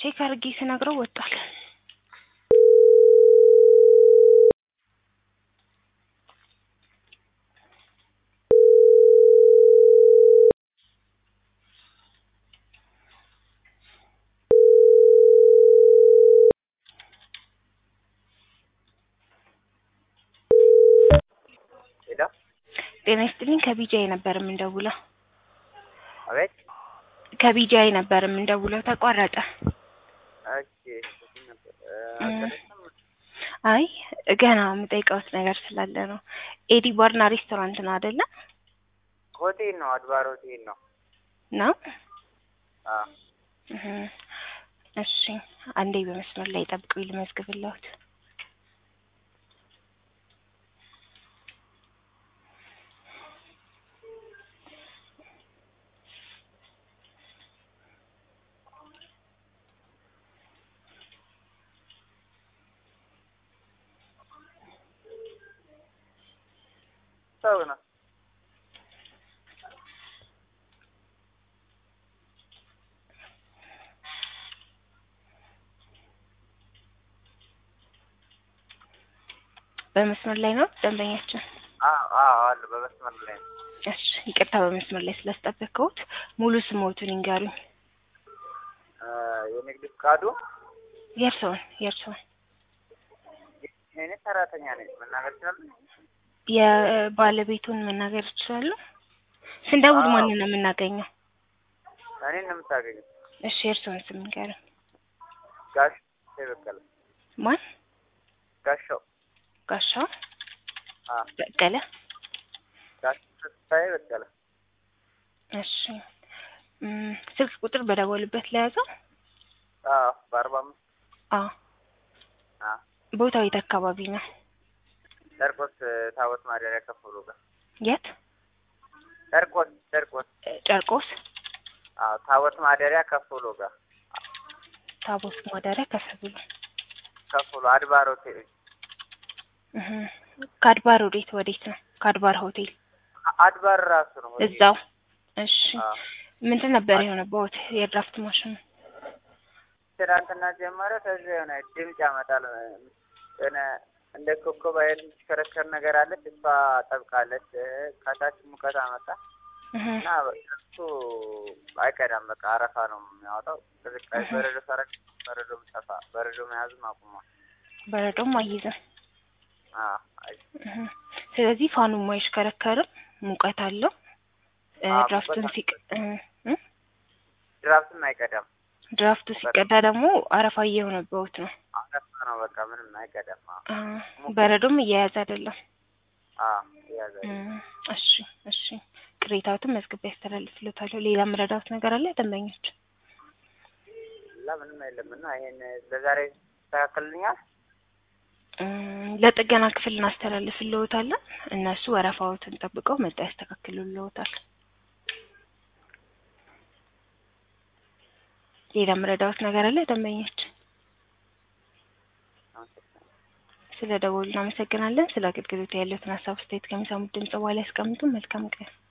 ቼክ አድርጌ ስነግረው ወጣል። ሄሎ ጤና ይስጥልኝ ከቢጂአይ ነበር የምንደውለው። አቤት። ከቢጂአይ ነበር የምንደውለው ተቋረጠ። አይ ገና የምጠይቀውት ነገር ስላለ ነው። ኤዲ ባርና ሬስቶራንት ነው አይደለ? ሆቴል ነው፣ አድባር ሆቴል ነው። ነው? አዎ። እሺ አንዴ በመስመር ላይ ጠብቁኝ ልመዝግብልዎት። ሰው ነው። በመስመር ላይ ነው ደንበኛችን? አሉ በመስመር ላይ ነው። እሺ ይቅርታ በመስመር ላይ ስላስጠበቅኩት። ሙሉ ስሞቱን ይንገሩኝ። የንግድ ፍቃዱ የእርስዎን እኔ ሰራተኛ ነኝ። መናገር ይችላል? የባለቤቱን መናገር ይችላሉ? ስንደውል ማንን ነው የምናገኘው? እኔን ነው የምታገኘው። እሺ የእርስዎን ስም ይንገሩኝ። ጋሽ በቀለ። ማን? ጋሻው በቀለ። ጋሽ ተስፋዬ በቀለ። እሺ ስልክ ቁጥር በደወሉበት ለያዘው? በ45 ቦታው የት አካባቢ ነው? ጨርቆስ ታቦት ማደሪያ ከፍ ብሎ ጋር። የት? ጨርቆስ ታቦት ማደሪያ ከፍ ብሎ ጋር። ታቦት ማደሪያ ከፍ ብሎ አድባር ሆቴል። ከአድባር ወዴት ነው? ከአድባር ሆቴል አድባር ራሱ ነው እዛው። እሺ ምንድን ነበር የሆነበት? የድራፍት ማሽኑ ትናንትና ጀመረ። ከዛ የሆነ ድምጽ ያመጣል። እንደ ኮከብ አይነት የሚሽከረከር ነገር አለች። እሷ ጠብቃለች። ከታች ሙቀት አመጣ እና እሱ አይቀዳም። በቃ አረፋ ነው የሚያወጣው። ቅዝቃዜ በረዶ ሰረቅ በረዶም ጠፋ። በረዶ መያዝም አቁሟል። በረዶም አይይዝም። ስለዚህ ፋኑም አይሽከረከርም። ሙቀት አለው። ድራፍቱን ድራፍትም አይቀዳም። ድራፍቱ ሲቀዳ ደግሞ አረፋ እየሆነበት ነው። አረፋ ነው በቃ ምንም አይቀዳም። በረዶም እየያዘ አይደለም። እየያዘ እሺ ቅሬታዎትን መዝግቤ ያስተላልፍልዎታለሁ። ሌላ መረዳት ነገር አለ ደንበኞች? ምንም የለምና ይሄን ለዛሬ ተስተካክልልኛል። ለጥገና ክፍል እናስተላልፍልዎታለን። እነሱ ወረፋዎትን ጠብቀው መጥተው ያስተካክሉልዎታል። ሌላ መረዳት ነገር አለ ደንበኞች? ስለ ደወሉ እናመሰግናለን። ስለ አገልግሎት ያለዎትን ሀሳብ አስተያየት ከሚሰሙት ድምጽ በኋላ ያስቀምጡ። መልካም ቀን።